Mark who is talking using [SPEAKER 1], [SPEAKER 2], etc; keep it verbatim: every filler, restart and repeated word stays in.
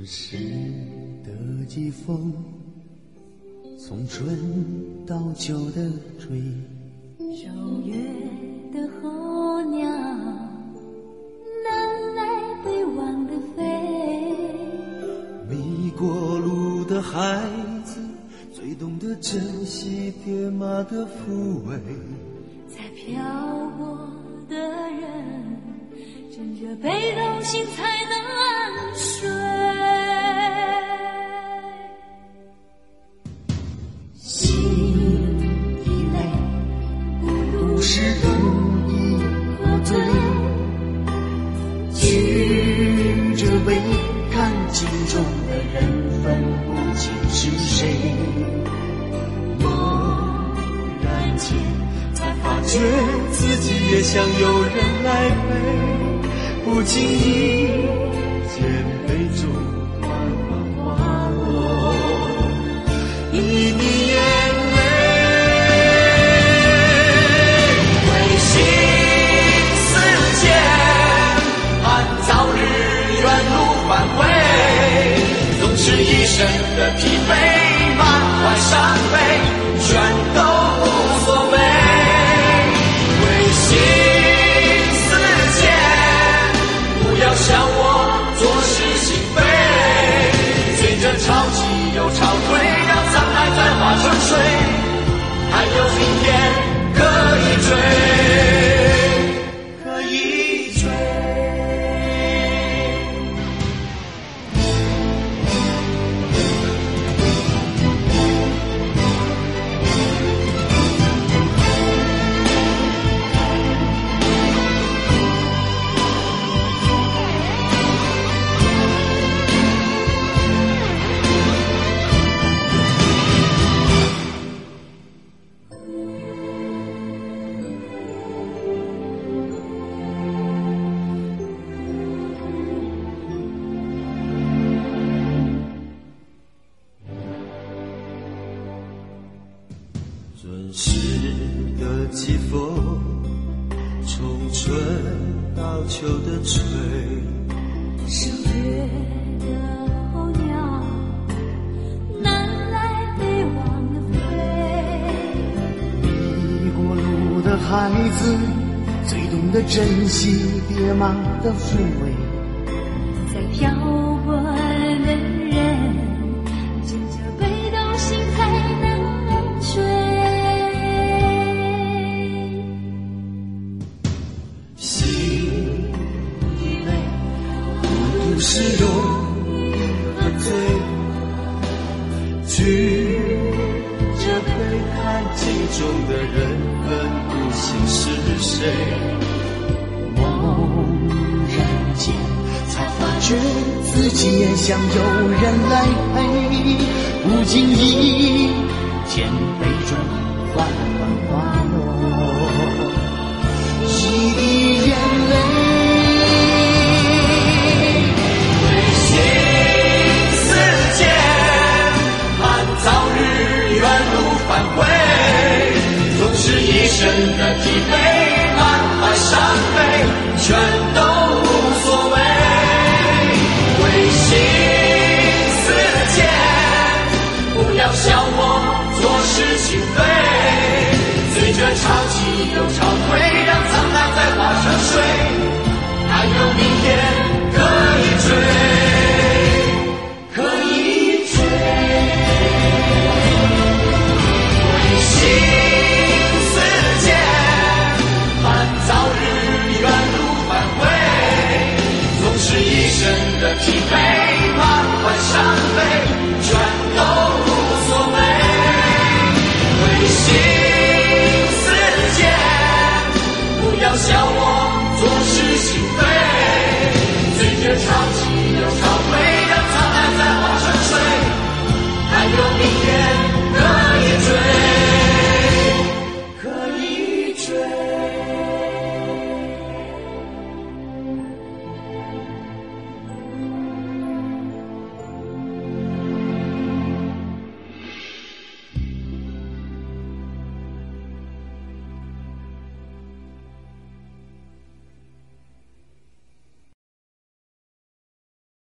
[SPEAKER 1] 准时的季风，从春到秋的吹，
[SPEAKER 2] 九月的候鸟，南来北往的飞，
[SPEAKER 1] 迷过路的孩子，最懂得珍惜爹妈的抚慰，
[SPEAKER 2] 在漂泊的人，枕着被动心才能安睡。心已累，不是容易喝醉，举着杯看镜中的人，分不清是谁。猛然间才发觉
[SPEAKER 1] 自己也想有人来陪，不经意间杯中缓缓滑落一滴眼泪，
[SPEAKER 3] 归心似箭，盼早日远路返回，纵使一身的疲惫，满怀伤悲，全都无所谓。归心似箭，不要笑我做事心非，随着潮起又潮退，让沧海再化成水，还有明天可以追，可以追。
[SPEAKER 1] 准时的季风，从春到秋的吹，
[SPEAKER 2] 十月的候鸟，南来北往的飞，
[SPEAKER 1] 迷过路的孩子，最懂得珍惜爹妈的抚慰，
[SPEAKER 2] 在漂泊的人，枕着被动心才能追。
[SPEAKER 1] 心已累，孤独是容易喝醉，举着杯看镜中的人，分不清是谁。猛然间才发觉自己也想有人来陪，不经意间杯中缓缓滑落一滴眼泪，
[SPEAKER 3] 归心似箭，盼早日远路返回，纵使一身的疲惫，满怀伤悲，全都无所谓。归心似箭，不要笑我做事心非，随着潮起又潮退，让沧海再化成水，还有明天可以追，可以追。归心似箭，盼早日远路返回，纵使一身的疲惫，